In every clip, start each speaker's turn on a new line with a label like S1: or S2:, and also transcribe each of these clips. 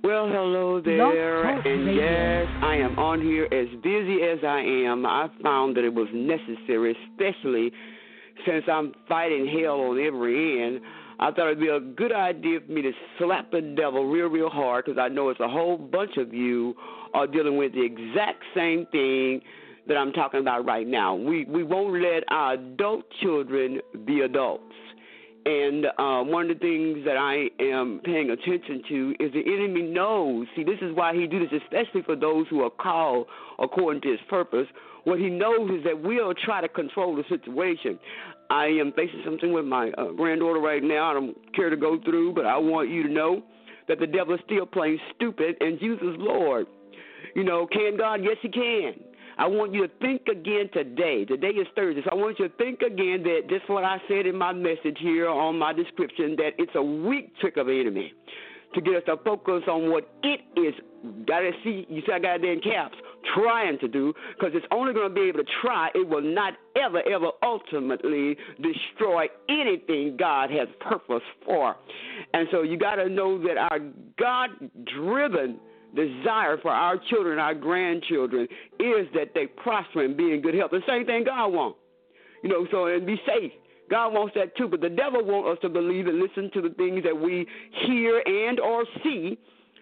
S1: Well, hello there, and yes, I am on here as busy as I am. I found that it was necessary, especially since I'm fighting hell on every end. I thought it'd be a good idea for me to slap the devil real, real hard, because I know it's a whole bunch of you are dealing with the exact same thing that I'm talking about right now. We won't let our adult children be adults. And one of the things that I am paying attention to is the enemy knows. See, this is why he do this, especially for those who are called according to his purpose. What he knows is that we'll try to control the situation. I am facing something with my granddaughter right now. I don't care to go through, but I want you to know that the devil is still playing stupid and Jesus is Lord. You know, can God? Yes, he can. I want you to think again today. Today is Thursday, so I want you to think again that just what I said in my message here on my description, that it's a weak trick of the enemy to get us to focus on what it is. Got to see, you see I got it there in caps, trying to do, because it's only going to be able to try. It will not ever, ever ultimately destroy anything God has purpose for. And so you got to know that our God-driven desire for our children, our grandchildren, is that they prosper and be in good health. The same thing God wants, you know, so and be safe. God wants that too, but the devil wants us to believe and listen to the things that we hear and or see,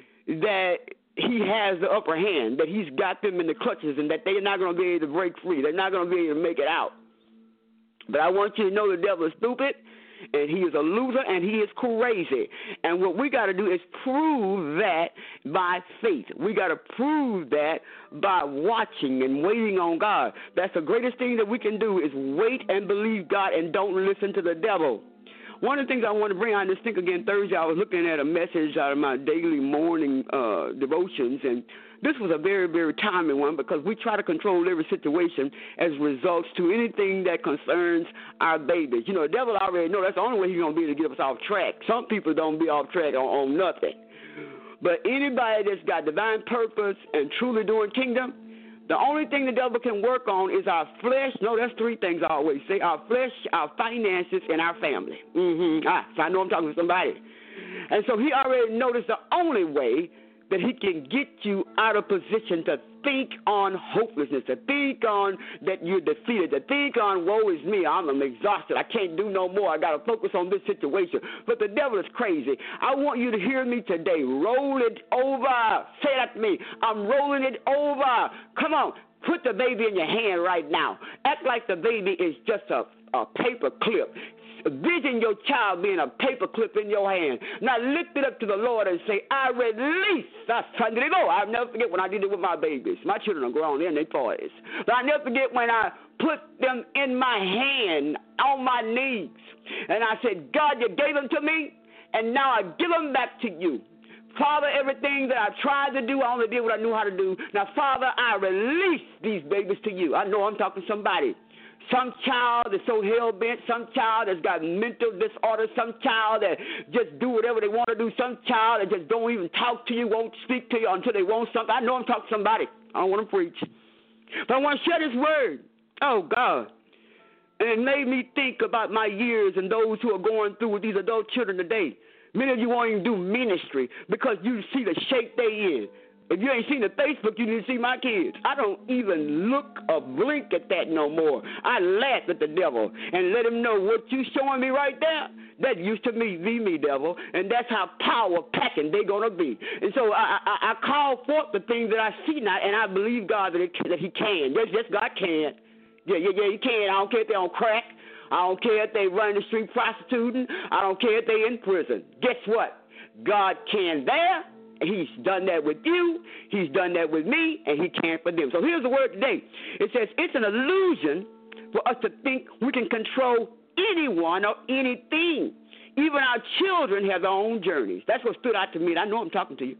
S1: that he has the upper hand, that he's got them in the clutches and that they're not going to be able to break free. They're not going to be able to make it out. But I want you to know the devil is stupid, and he is a loser, and he is crazy. And what we got to do is prove that by faith. We got to prove that by watching and waiting on God. That's the greatest thing that we can do, is wait and believe God and don't listen to the devil. One of the things I want to bring on this Think Again Thursday, I was looking at a message out of my daily morning devotions, and this was a very, very timely one, because we try to control every situation as results to anything that concerns our babies. You know, the devil already knows that's the only way he's going to be able to get us off track. Some people don't be off track on nothing. But anybody that's got divine purpose and truly doing kingdom, the only thing the devil can work on is our flesh. No, that's three things I always say: our flesh, our finances, and our family. So I know I'm talking to somebody. And so he already noticed the only way that he can get you out of position to think on hopelessness, to think on that you're defeated, to think on woe is me, I'm exhausted, I can't do no more, I got to focus on this situation. But the devil is crazy. I want you to hear me today. Roll it over. Say that to me. I'm rolling it over. Come on. Put the baby in your hand right now. Act like the baby is just a paper clip. Vision your child being a paper clip in your hand. Now lift it up to the Lord and say, I release. That's Sunday to go. I'll never forget when I did it with my babies. My children are grown, they're in their 40s. But I'll never forget when I put them in my hand on my knees. And I said, God, you gave them to me, and now I give them back to you. Father, everything that I tried to do, I only did what I knew how to do. Now, Father, I release these babies to you. I know I'm talking to somebody. Some child that's so hell-bent, some child that's got mental disorder, some child that just do whatever they want to do, some child that just don't even talk to you, won't speak to you until they want something. I know I'm talking to somebody. I don't want to preach. But I want to share this word. Oh, God. And it made me think about my years and those who are going through with these adult children today. Many of you won't even do ministry because you see the shape they in. If you ain't seen the Facebook, you need to see my kids. I don't even look or blink at that no more. I laugh at the devil and let him know what you showing me right there. That used to be me, devil, and that's how power-packing they're going to be. And so I call forth the things that I see now, and I believe God that he can. Yes, God can. Yeah, he can. I don't care if they're on crack. I don't care if they run the street prostituting. I don't care if they're in prison. Guess what? God can there. He's done that with you. He's done that with me, and he can for them. So here's the word today. It says it's an illusion for us to think we can control anyone or anything. Even our children have their own journeys. That's what stood out to me, and I know I'm talking to you.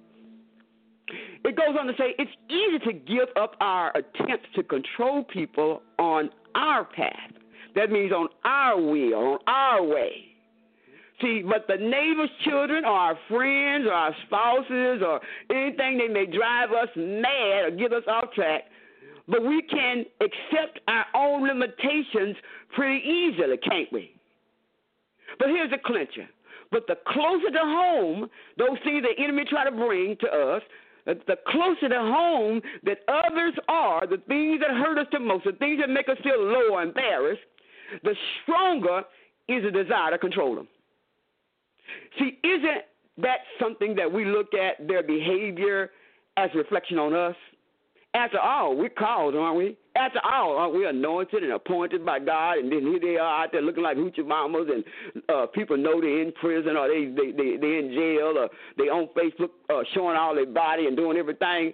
S1: It goes on to say it's easy to give up our attempts to control people on our path. That means on our will, on our way. See, but the neighbor's children or our friends or our spouses or anything, they may drive us mad or get us off track, but we can accept our own limitations pretty easily, can't we? But here's the clincher. But the closer to home, those things the enemy try to bring to us, the closer to home that others are, the things that hurt us the most, the things that make us feel low or embarrassed, the stronger is the desire to control them. See, isn't that something that we look at their behavior as a reflection on us? After all, we're called, aren't we? After all, aren't we anointed and appointed by God? And then here they are out there looking like hoochie mamas, and people know they're in prison or they in jail or they on Facebook showing all their body and doing everything.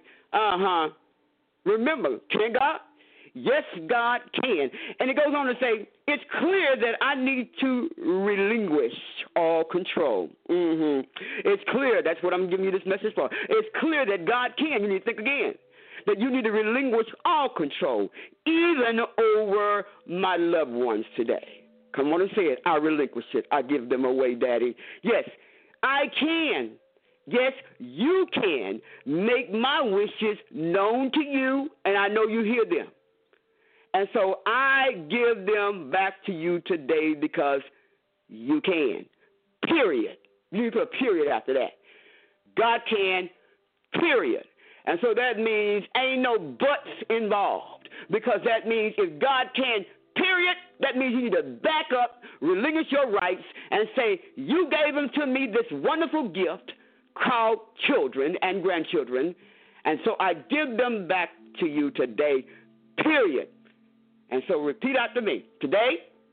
S1: Remember, can God? Yes, God can. And it goes on to say, it's clear that I need to relinquish all control. It's clear. That's what I'm giving you this message for. It's clear that God can. You need to think again. That you need to relinquish all control, even over my loved ones today. Come on and say it. I relinquish it. I give them away, Daddy. Yes, I can. Yes, you can make my wishes known to you, and I know you hear them. And so I give them back to you today because you can. Period. You need to put a period after that. God can, period. And so that means ain't no buts involved, because that means if God can, period, that means you need to back up, relinquish your rights, and say, you gave them to me this wonderful gift called children and grandchildren, and so I give them back to you today, period. And so repeat after me. Today,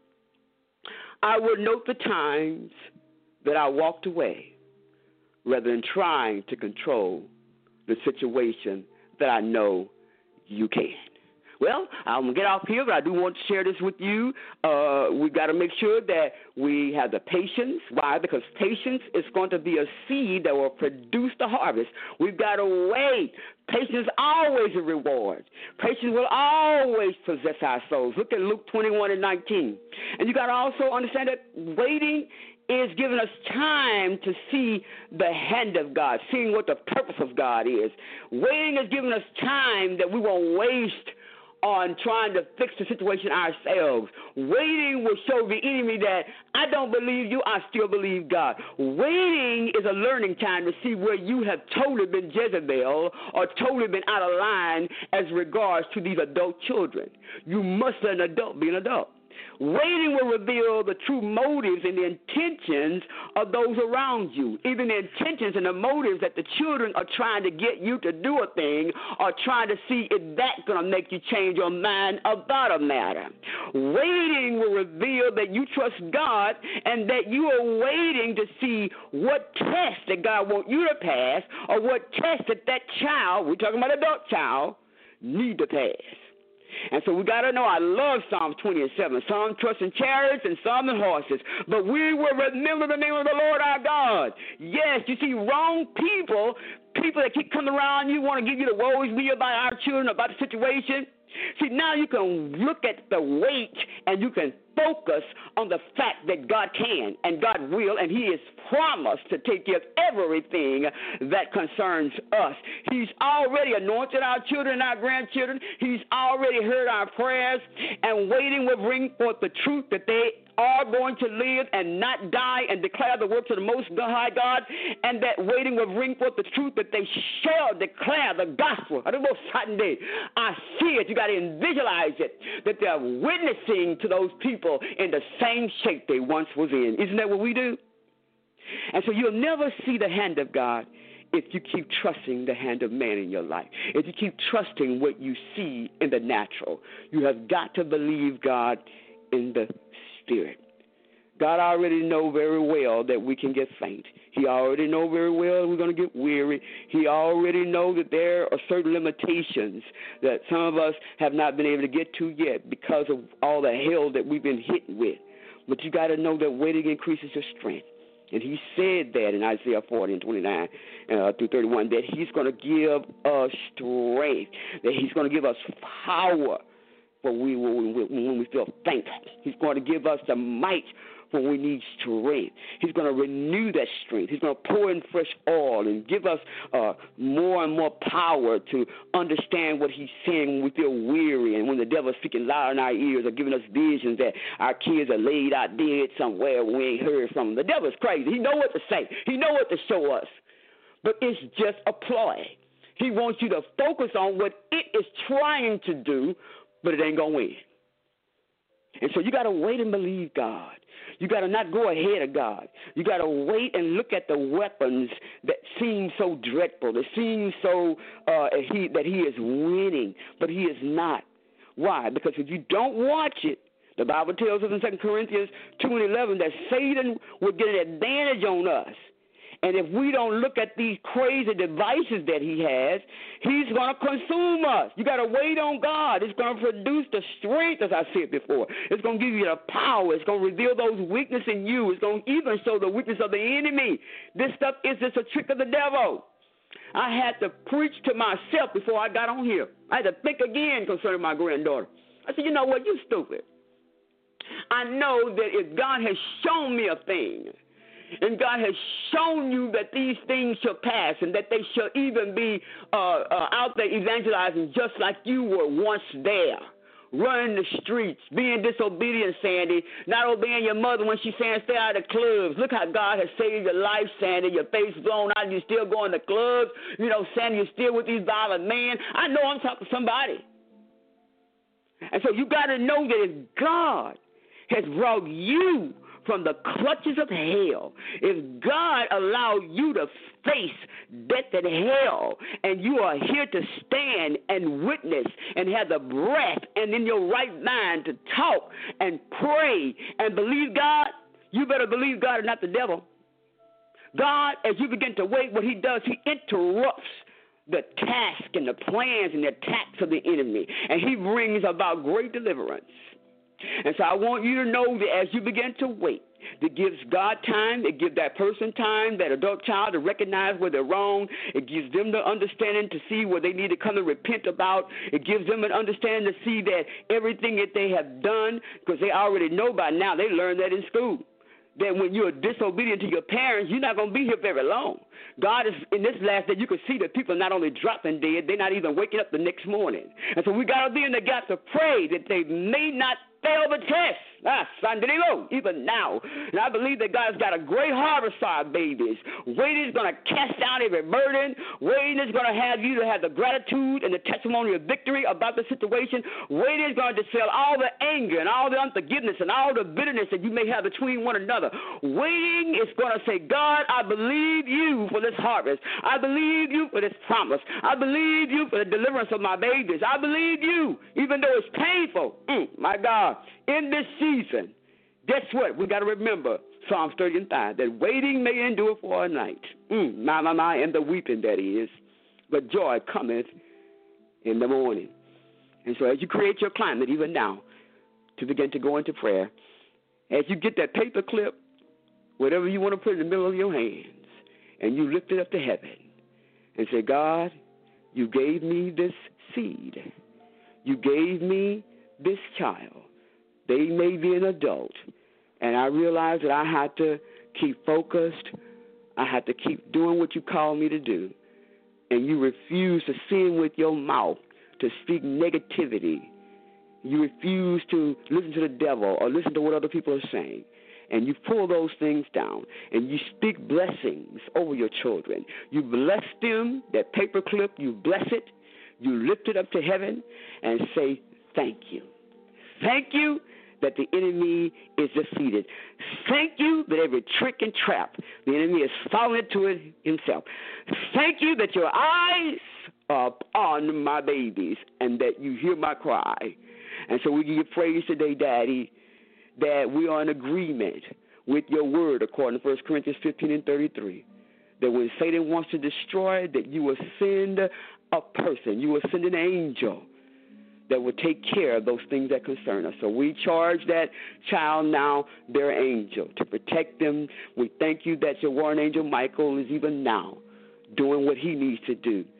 S1: I will note the times that I walked away rather than trying to control the situation that I know you can. Well, I'm going to get off here, but I do want to share this with you. We've got to make sure that we have the patience. Why? Because patience is going to be a seed that will produce the harvest. We've got to wait. Patience is always a reward. Patience will always possess our souls. Look at Luke 21:19. And you got to also understand that waiting is giving us time to see the hand of God, seeing what the purpose of God is. Waiting is giving us time that we won't waste on trying to fix the situation ourselves. Waiting will show the enemy that I don't believe you, I still believe God. Waiting is a learning time to see where you have totally been Jezebel or totally been out of line as regards to these adult children. You must let an adult be an adult. Waiting will reveal the true motives and the intentions of those around you, even the intentions and the motives that the children are trying to get you to do a thing or trying to see if that's going to make you change your mind about a matter. Waiting will reveal that you trust God and that you are waiting to see what test that God wants you to pass or what test that child, we're talking about adult child, need to pass. And so we got to know, I love Psalms 20:7. Some trust in chariots and some in horses. But we will remember the name of the Lord our God. Yes, you see, wrong people that keep coming around you, want to give you the woe is me about our children, about the situation. See, now you can look at the weight and you can focus on the fact that God can and God will, and He has promised to take care of everything that concerns us. He's already anointed our children and our grandchildren. He's already heard our prayers, and waiting will bring forth the truth that they are going to live and not die and declare the works of the Most High God, and that waiting will bring forth the truth that they shall declare the gospel. I don't know, Sunday. I see it. You got to visualize it, that they're witnessing to those people in the same shape they once was in. Isn't that what we do? And so you'll never see the hand of God if you keep trusting the hand of man in your life, if you keep trusting what you see in the natural. You have got to believe God in the Spirit. God already know very well that we can get faint. He already know very well we're going to get weary. He already know that there are certain limitations that some of us have not been able to get to yet because of all the hell that we've been hit with. But you got to know that waiting increases your strength. And He said that in Isaiah 40:29 through 31, that He's going to give us strength, that He's going to give us power when we feel faint. He's going to give us the might when we need strength. He's going to renew that strength. He's going to pour in fresh oil and give us more and more power to understand what he's saying when we feel weary and when the devil's speaking loud in our ears or giving us visions that our kids are laid out dead somewhere we ain't heard from them. The devil's crazy. He know what to say. He know what to show us. But it's just a ploy. He wants you to focus on what it is trying to do, but it ain't going to win. And so you got to wait and believe God. You got to not go ahead of God. You got to wait and look at the weapons that seem so dreadful, that seem so that he is winning, but he is not. Why? Because if you don't watch it, the Bible tells us in 2 Corinthians 2:11 that Satan will get an advantage on us. And if we don't look at these crazy devices that he has, he's going to consume us. You got to wait on God. It's going to produce the strength, as I said before. It's going to give you the power. It's going to reveal those weaknesses in you. It's going to even show the weakness of the enemy. This stuff is just a trick of the devil. I had to preach to myself before I got on here. I had to think again concerning my granddaughter. I said, you know what? You stupid. I know that if God has shown me a thing, and God has shown you that these things shall pass and that they shall even be out there evangelizing just like you were once there, running the streets, being disobedient, Sandy, not obeying your mother when she's saying stay out of clubs. Look how God has saved your life, Sandy. Your face blown out, you're still going to clubs. You know, Sandy, you're still with these violent men. I know I'm talking to somebody. And so you got to know that if God has brought you from the clutches of hell, if God allowed you to face death and hell, and you are here to stand and witness and have the breath and in your right mind to talk and pray and believe God, you better believe God and not the devil. God, as you begin to wait, what he does, he interrupts the task and the plans and the attacks of the enemy, and he brings about great deliverance. And so I want you to know that as you begin to wait, it gives God time, it gives that person time, that adult child, to recognize where they're wrong. It gives them the understanding to see where they need to come and repent about. It gives them an understanding to see that everything that they have done, because they already know by now, they learned that in school, that when you're disobedient to your parents, you're not going to be here very long. God is, in this last day, you can see that people are not only dropping dead, they're not even waking up the next morning. And so we got to be in the gap to pray that they may not fail the test. Even now. And I believe that God's got a great harvest for our babies. Waiting is going to cast down every burden. Waiting is going to have you to have the gratitude and the testimony of victory about the situation. Waiting is going to dispel all the anger and all the unforgiveness and all the bitterness that you may have between one another. Waiting is going to say, God, I believe you for this harvest. I believe you for this promise. I believe you for the deliverance of my babies. I believe you, even though it's painful. My God, in this season, guess what? We got to remember Psalms 30:5, that waiting may endure for a night. And the weeping, that is. But joy cometh in the morning. And so as you create your climate, even now, to begin to go into prayer, as you get that paper clip, whatever you want to put in the middle of your hands, and you lift it up to heaven and say, God, you gave me this seed. You gave me this child. They may be an adult, and I realize that I have to keep focused. I have to keep doing what you call me to do, and you refuse to sin with your mouth, to speak negativity. You refuse to listen to the devil or listen to what other people are saying, and you pull those things down, and you speak blessings over your children. You bless them, that paper clip, you bless it, you lift it up to heaven and say thank you. Thank you that the enemy is defeated. Thank you that every trick and trap, the enemy has fallen into it himself. Thank you that your eyes are upon my babies and that you hear my cry. And so we give you praise today, Daddy, that we are in agreement with your word according to 1 Corinthians 15:33, that when Satan wants to destroy, that you will send a person, you will send an angel that will take care of those things that concern us. So we charge that child now, their angel, to protect them. We thank you that your warring angel Michael is even now doing what he needs to do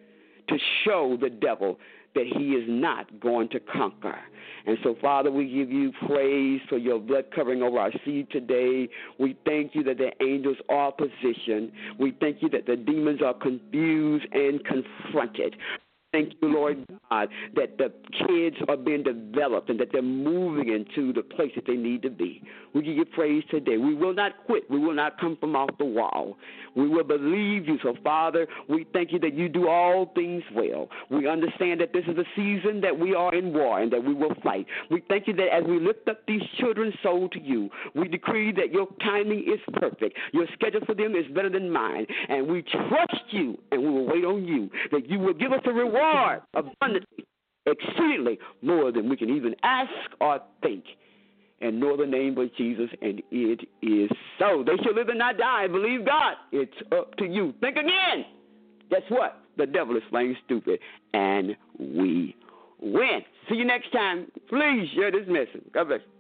S1: to show the devil that he is not going to conquer. And so, Father, we give you praise for your blood covering over our seed today. We thank you that the angels are positioned. We thank you that the demons are confused and confronted. Thank you, Lord God, that the kids are being developed and that they're moving into the place that they need to be. We give you praise today. We will not quit. We will not come from off the wall. We will believe you. So, Father, we thank you that you do all things well. We understand that this is a season that we are in war and that we will fight. We thank you that as we lift up these children's soul to you, we decree that your timing is perfect. Your schedule for them is better than mine. And we trust you and we will wait on you, that you will give us a reward abundantly, exceedingly more than we can even ask or think. And know the name of Jesus, and it is so. They shall live and not die. Believe God. It's up to you. Think again. Guess what? The devil is playing stupid, and we win. See you next time. Please share this message. God bless you.